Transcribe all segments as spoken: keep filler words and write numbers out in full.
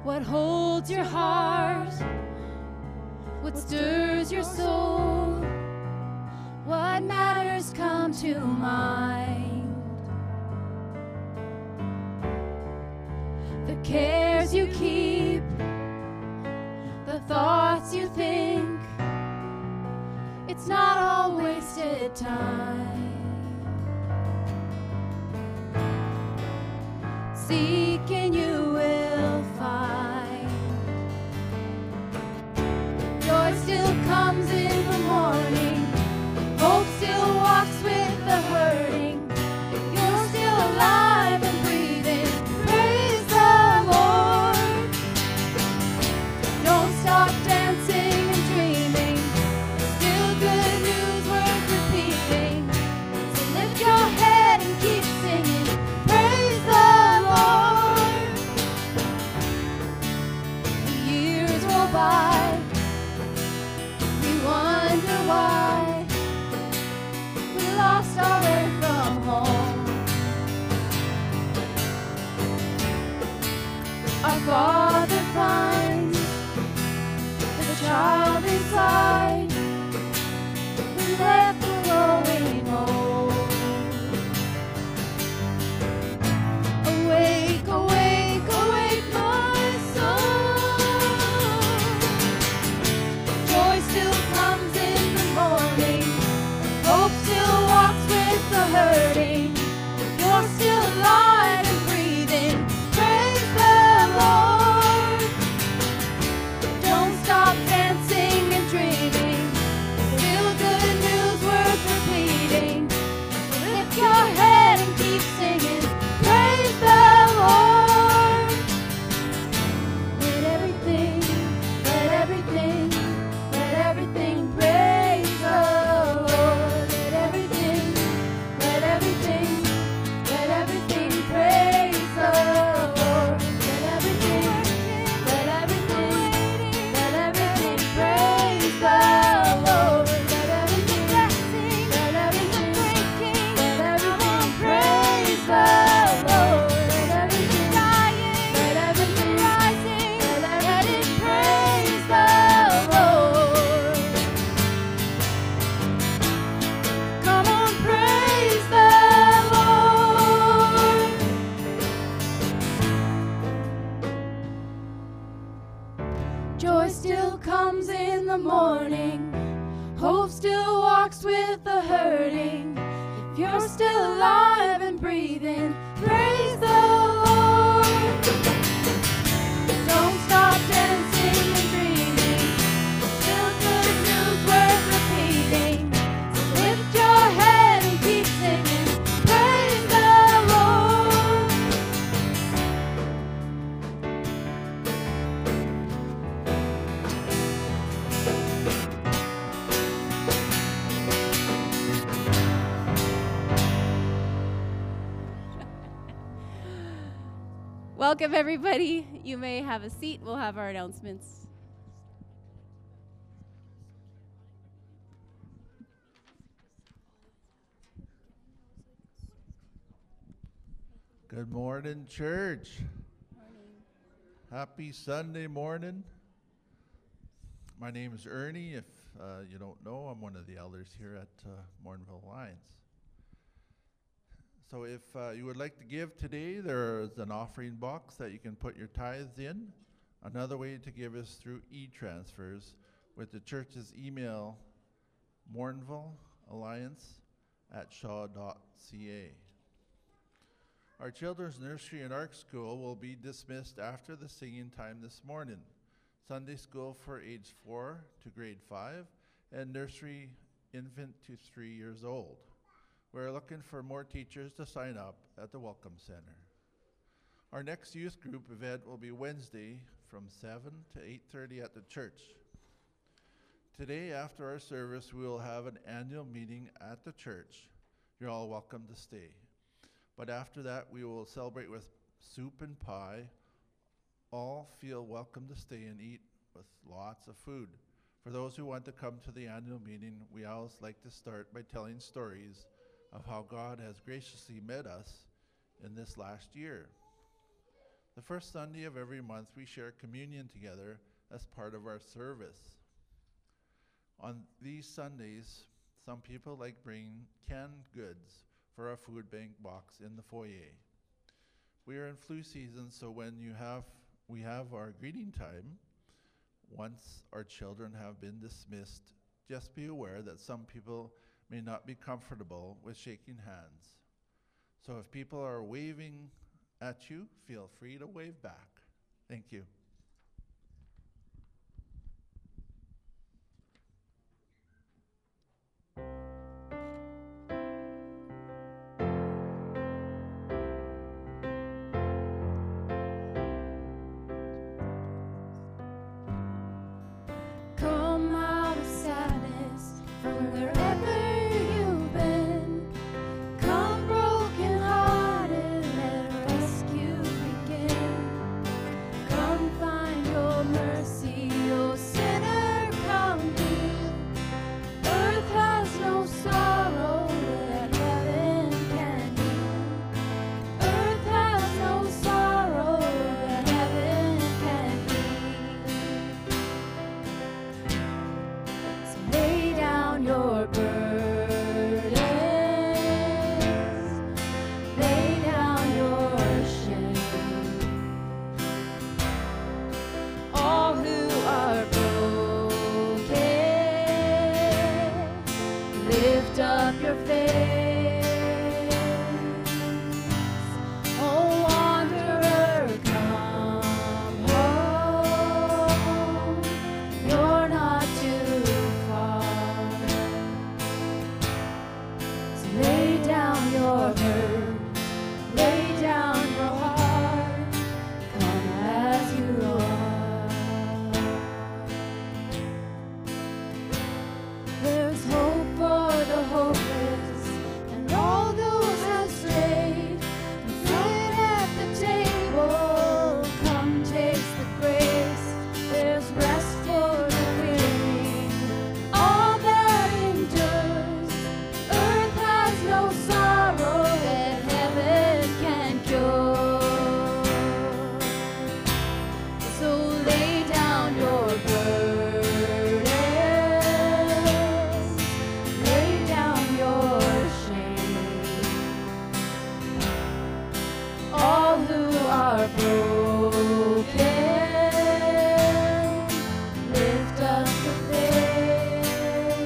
What holds your heart? What stirs your soul? What matters come to mind? The cares you keep, the thoughts you think, it's not all wasted time. Seek and you will find. Joy still comes in the morning. Hope still walks with the hurting. You're still alive and breathing. Praise the Lord. Don't stop dancing and dreaming. Still good news worth repeating. So lift your head and keep singing. Praise the Lord. The years roll by. We wonder why we lost our way from home. Our Father finds the child inside who left the growing old. Awake, awake, awake, my soul. Joy still comes in the morning. Hope still walks with the hurting. You're still alive and breathing. Praise the Lord. Don't stop dancing and dreaming. Still good news worth repeating. So lift your head and keep singing. Praise the Lord. Let everything, let everything, let everything praise the Lord. Let everything, let everything, let everything praise the Lord. Let everything, let everything, let everything praise the Lord. Let everything, let everything, let everything praise the Lord. Let everything dying, let everything rising, let it praise the Lord. Come on, praise the Lord. Joy still comes in the morning. Hope still walks with the hurting. If you're still alive and breathing, praise the Lord. Don't stop dancing and dreaming. Still good news worth repeating. So lift your head and keep singing. Praise the Lord. Welcome, everybody. You may have a seat. We'll have our announcements. Good morning, church. Happy Sunday morning. My name is Ernie. If uh, you don't know, I'm one of the elders here at uh, Morinville Alliance. So if uh, you would like to give today, there's an offering box that you can put your tithes in. Another way to give is through e-transfers with the church's email, morinvillealliance at shaw dot c a. Our children's nursery and ARC school will be dismissed after the singing time this morning. Sunday school for age four to grade five, and nursery infant to three years old. We're looking for more teachers to sign up at the Welcome Center. Our next youth group event will be Wednesday from seven to eight thirty at the church. Today, after our service, we will have an annual meeting at the church. You're all welcome to stay. But after that, we will celebrate with soup and pie. All feel welcome to stay and eat with lots of food. For those who want to come to the annual meeting, we always like to start by telling stories of how God has graciously met us in this last year. The first Sunday of every month, we share communion together as part of our service. On these Sundays, some people like bringing canned goods for our food bank box in the foyer. We are in flu season, so when you have we have our greeting time, once our children have been dismissed, just be aware that some people may not be comfortable with shaking hands. So if people are waving at you, feel free to wave back. Thank you. Come out of sadness from wherever you've been. Come broken-hearted, let rescue begin. Come find your mercy, O sinner, come heal. Earth has no sorrow that heaven can heal. Earth has no sorrow that heaven can heal. So lay down your burdens, lay down your shame. All who are broken, lift up your face. Oh, wanderer, come home. You're not too far. So lay down your hurt, lay down your heart. Come as you are. There's hope for the hopeless and all those astray. Come sit at the table, come taste the grace. There's rest for the weary, all that endures. Earth has no sorrow that heaven can cure. So lay down your burdens, lay down your shame. All who are broken, lift up the face.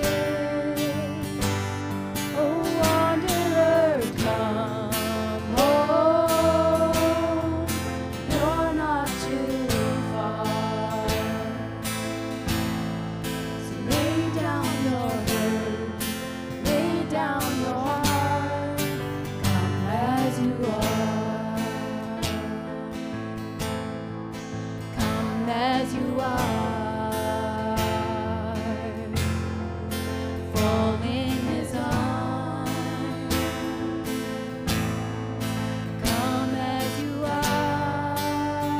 Oh, wanderer, come home. You're not too far. So lay down your hurt, lay down your heart. Come as you are. Come as you are. Fall in his arms. Come as you are.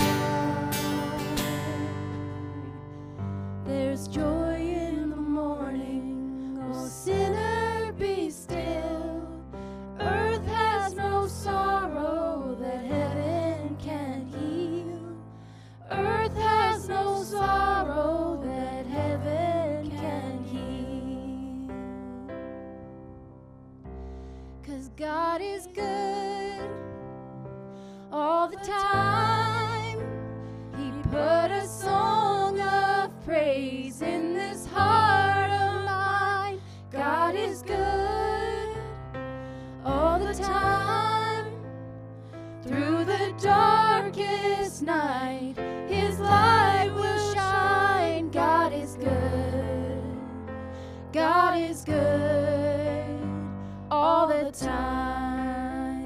There's joy in the morning. Oh, sinner, be still. Earth has no sorrow that heaven can heal. Earth has no sorrow that heaven can heal. 'Cause God is good all the time. He put a song of praise in this heart of mine. God is good all the time. Through the darkest night, his light will shine. God is good. God is good all the time.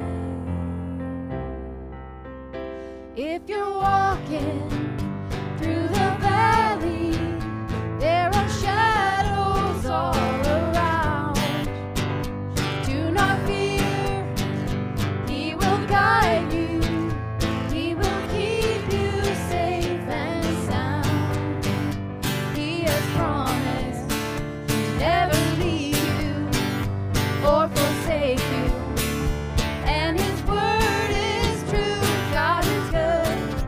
If you're walking through the valley, there are shadows all around. Do not fear, he will guide you. He will keep you safe and sound. He has promised to never leave you or forsake you. And his word is true. God is good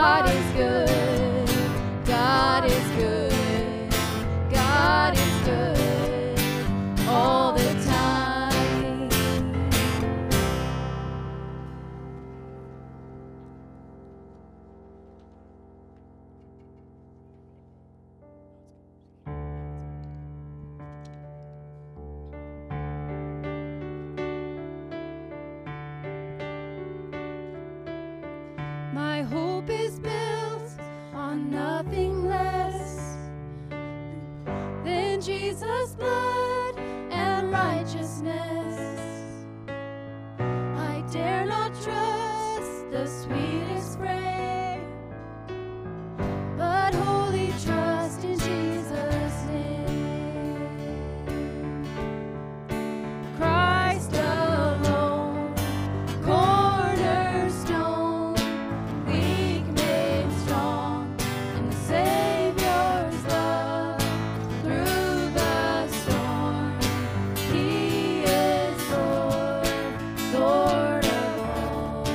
God is good. God is good. God is good all the time. My hope is built on nothing less than Jesus' blood and righteousness. I dare not trust the sweetest frame, but wholly trust in Jesus' name. Christ alone, cornerstone, weak made strong in the Savior's love through the storm. He is Lord, Lord of all.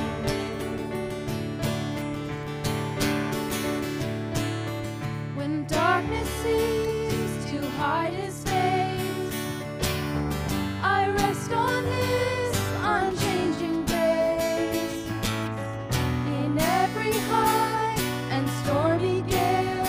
When darkness seems to hide His face, I rest on His unchanging grace. In every high and stormy gale,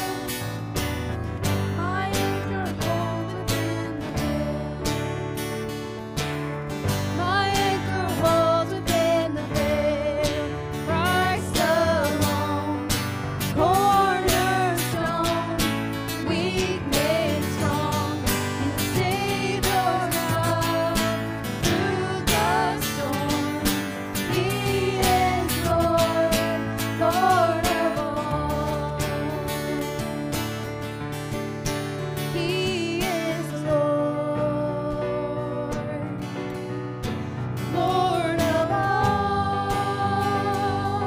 my anchor holds within the veil. My anchor holds within the veil. Christ alone, cornerstone, weak made strong in the Savior's love through the storm. He is Lord, Lord of all. He is Lord, Lord of all.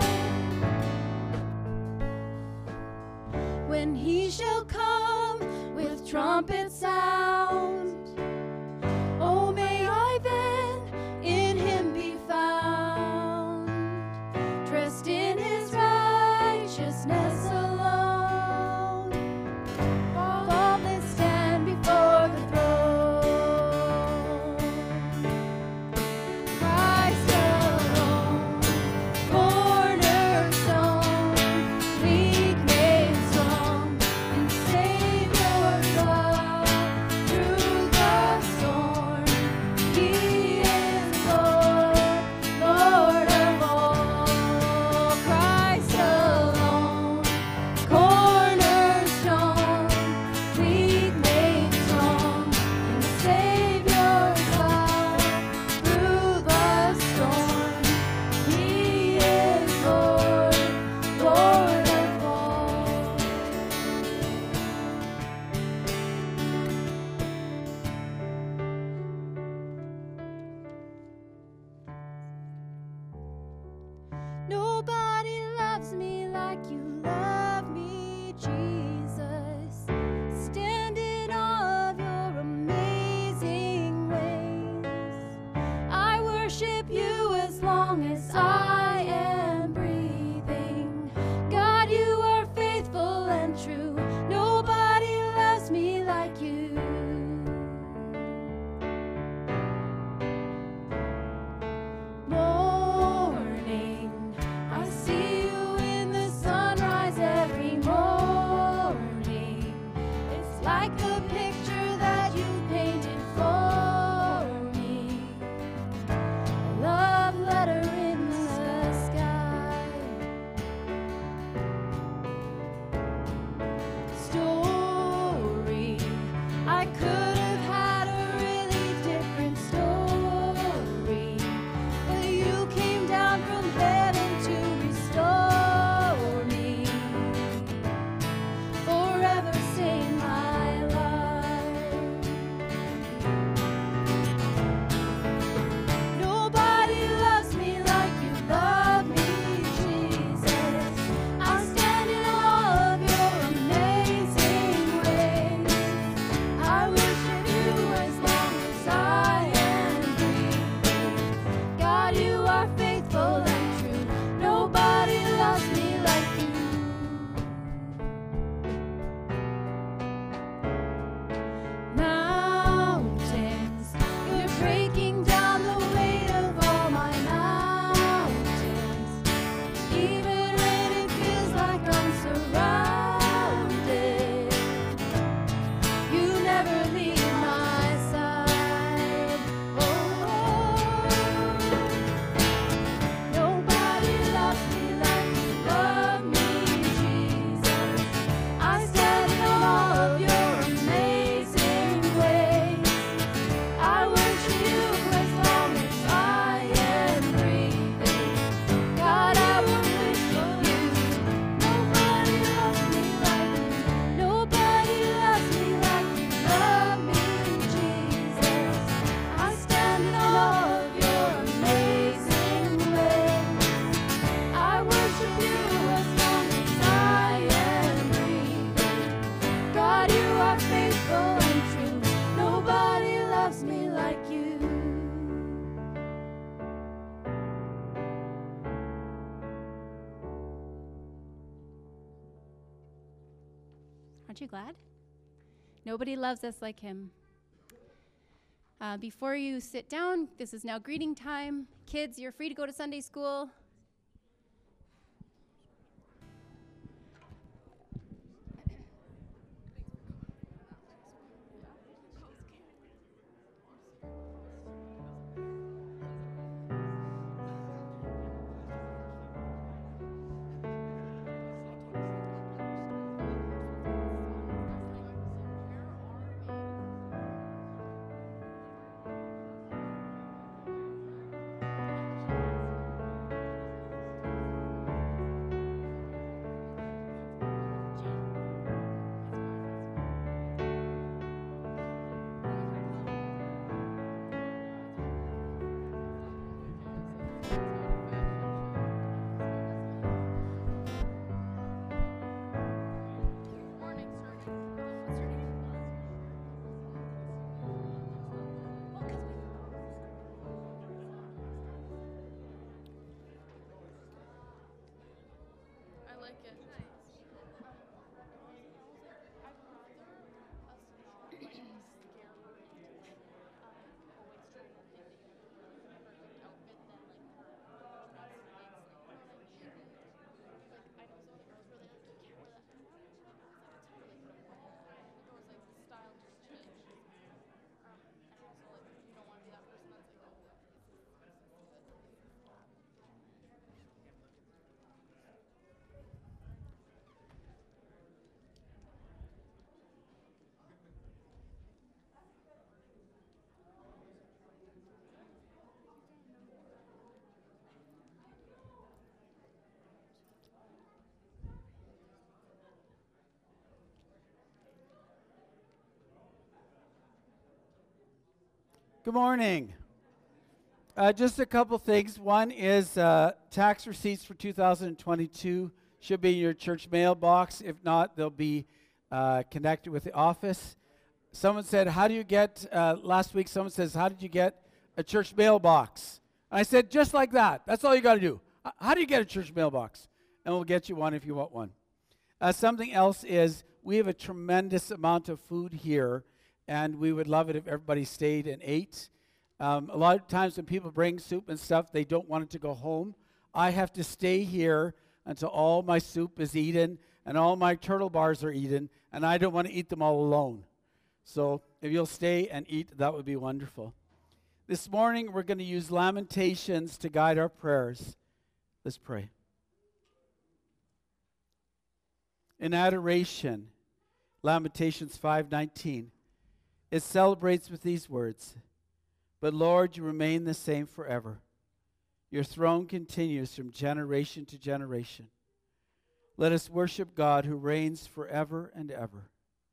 When He shall come with trumpet sound, oh, may I then in Him be found, dressed in His righteousness alone, faultless stand before the throne. Christ alone, cornerstone, weak made strong in the Savior's love through the storm. He is Lord, Lord of all. Christ alone, cornerstone, weak made strong in the Savior's love through the storm. He is Lord, Lord of all. Nobody loves me like you love me, Jesus. Stand in awe of your amazing ways. I worship you as long as I am breathing. God, you are faithful and true. Nobody loves me like you. Morning, I see you in the sunrise every morning. It's like a picture that you painted for me. A love letter in the Aren't you glad? Nobody loves us like him. Uh, before you sit down, this is now greeting time. Kids, you're free to go to Sunday school. Good morning. Uh, just a couple things. One is uh, tax receipts for two thousand twenty-two should be in your church mailbox. If not, they'll be uh, connected with the office. Someone said, how do you get, uh, last week someone says, how did you get a church mailbox? And I said, just like that. That's all you got to do. H- how do you get a church mailbox? And we'll get you one if you want one. Uh, something else is we have a tremendous amount of food here, and we would love it if everybody stayed and ate. Um, a lot of times when people bring soup and stuff, they don't want it to go home. I have to stay here until all my soup is eaten and all my turtle bars are eaten, and I don't want to eat them all alone. So if you'll stay and eat, that would be wonderful. This morning, we're going to use Lamentations to guide our prayers. Let's pray. In adoration, Lamentations five nineteen. It celebrates with these words, but Lord, you remain the same forever. Your throne continues from generation to generation. Let us worship God who reigns forever and ever.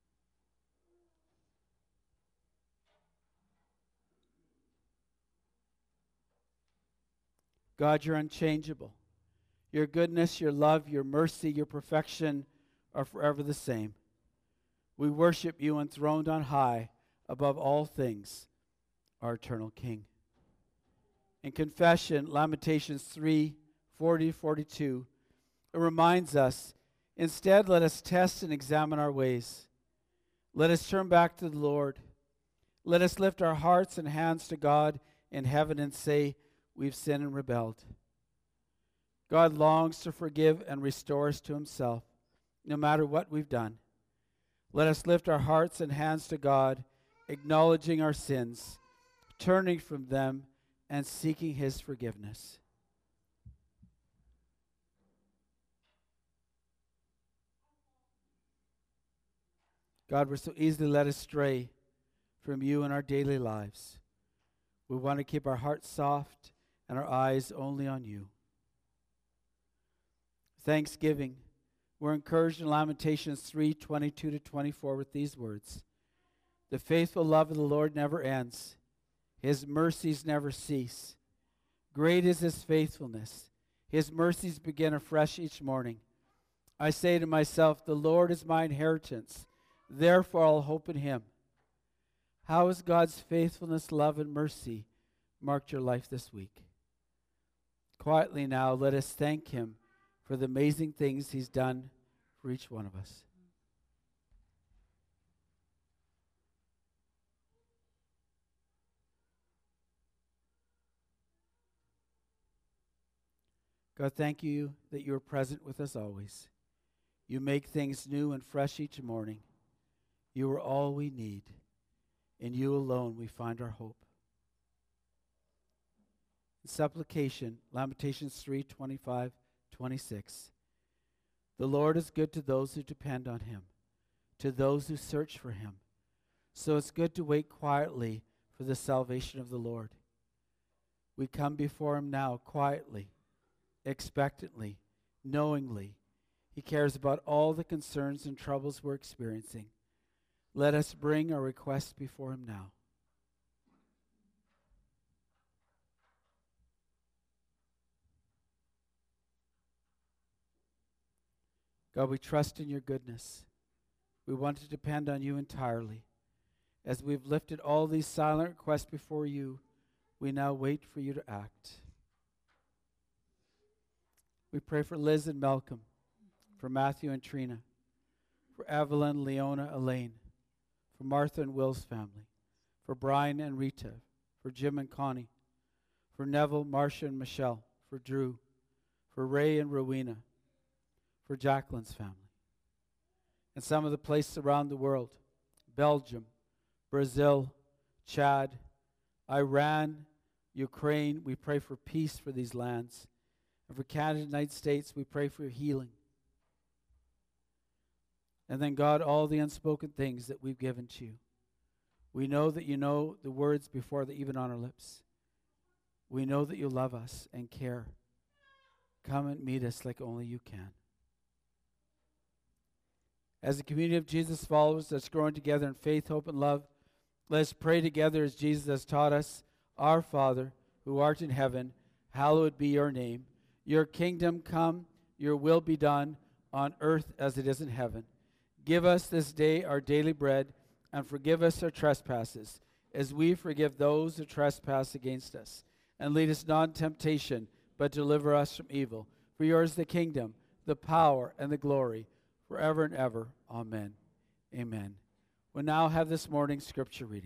God, you're unchangeable. Your goodness, your love, your mercy, your perfection are forever the same. We worship you enthroned on high above all things, our eternal King. In confession, Lamentations three, forty to forty-two, it reminds us, instead let us test and examine our ways. Let us turn back to the Lord. Let us lift our hearts and hands to God in heaven and say, we've sinned and rebelled. God longs to forgive and restore us to himself, no matter what we've done. Let us lift our hearts and hands to God, acknowledging our sins, turning from them, and seeking his forgiveness. God, we're so easily led astray from you in our daily lives. We want to keep our hearts soft and our eyes only on you. Thanksgiving. We're encouraged in Lamentations three, twenty-two to twenty-four with these words. The faithful love of the Lord never ends. His mercies never cease. Great is his faithfulness. His mercies begin afresh each morning. I say to myself, the Lord is my inheritance. Therefore I'll hope in him. How has God's faithfulness, love, and mercy marked your life this week? Quietly now, let us thank him for the amazing things he's done for each one of us. God, thank you that you are present with us always. You make things new and fresh each morning. You are all we need. In you alone we find our hope. In supplication, Lamentations three, twenty-five, twenty-six. The Lord is good to those who depend on him, to those who search for him. So it's good to wait quietly for the salvation of the Lord. We come before him now quietly, expectantly, knowingly. He cares about all the concerns and troubles we're experiencing. Let us bring our requests before him now. God, we trust in your goodness. We want to depend on you entirely. As we've lifted all these silent requests before you, we now wait for you to act. We pray for Liz and Malcolm, for Matthew and Trina, for Evelyn, Leona, Elaine, for Martha and Will's family, for Brian and Rita, for Jim and Connie, for Neville, Marcia, and Michelle, for Drew, for Ray and Rowena, for Jacqueline's family, and some of the places around the world, Belgium, Brazil, Chad, Iran, Ukraine. We pray for peace for these lands. And for Canada and the United States, we pray for healing. And then, God, all the unspoken things that we've given to you. We know that you know the words before they're even on our lips. We know that you love us and care. Come and meet us like only you can. As a community of Jesus followers that's growing together in faith, hope, and love, let's pray together as Jesus has taught us. Our Father, who art in heaven, hallowed be your name. Your kingdom come, your will be done on earth as it is in heaven. Give us this day our daily bread, and forgive us our trespasses, as we forgive those who trespass against us. And lead us not in temptation, but deliver us from evil. For yours is the kingdom, the power, and the glory, forever and ever. Amen. Amen. We'll now have this morning's scripture reading.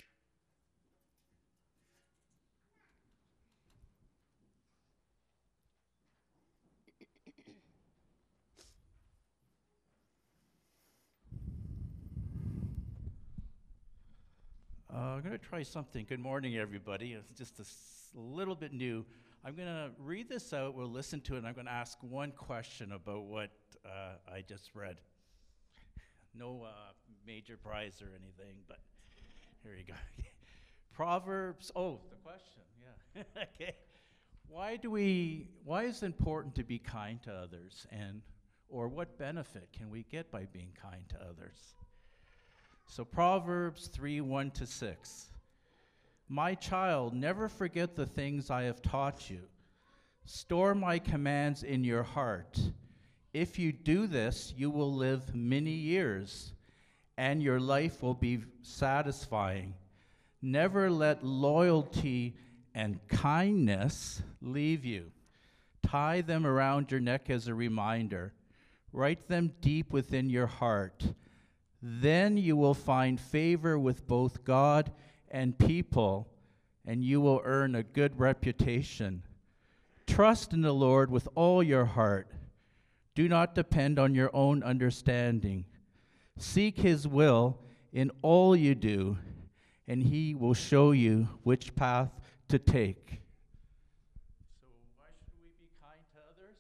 Uh, I'm going to try something. Good morning, everybody. It's just a s- little bit new. I'm going to read this out. We'll listen to it, and I'm going to ask one question about what uh, I just read. No uh, major prize or anything, but here you go. Proverbs. Oh, the question. Yeah. Okay. Why do we? Why is it important to be kind to others, and or what benefit can we get by being kind to others? So Proverbs three, one to six. My child, never forget the things I have taught you. Store my commands in your heart. If you do this, you will live many years, and your life will be satisfying. Never let loyalty and kindness leave you. Tie them around your neck as a reminder. Write them deep within your heart. Then you will find favor with both God and people, and you will earn a good reputation. Trust in the Lord with all your heart. Do not depend on your own understanding. Seek his will in all you do, and he will show you which path to take. So why should we be kind to others?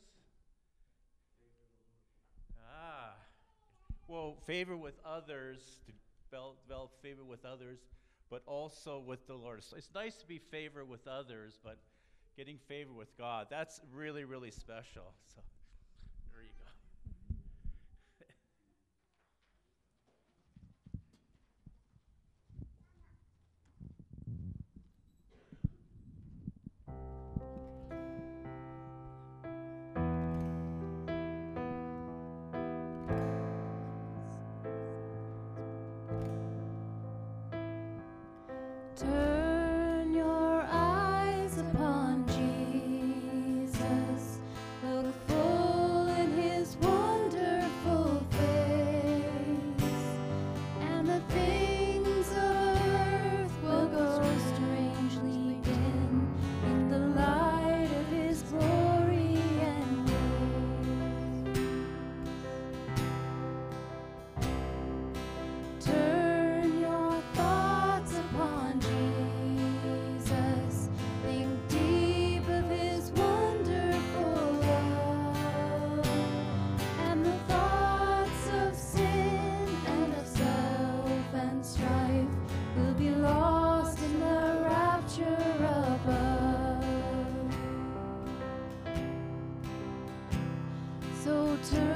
Ah. Well, favor with others, to develop favor with others, but also with the Lord. So it's nice to be favor with others, but getting favor with God, that's really, really special. So there you go. Turn your eyes upon Jesus. Look full in his wonderful face, and the things of earth will grow strangely dim in the light of his glory So turn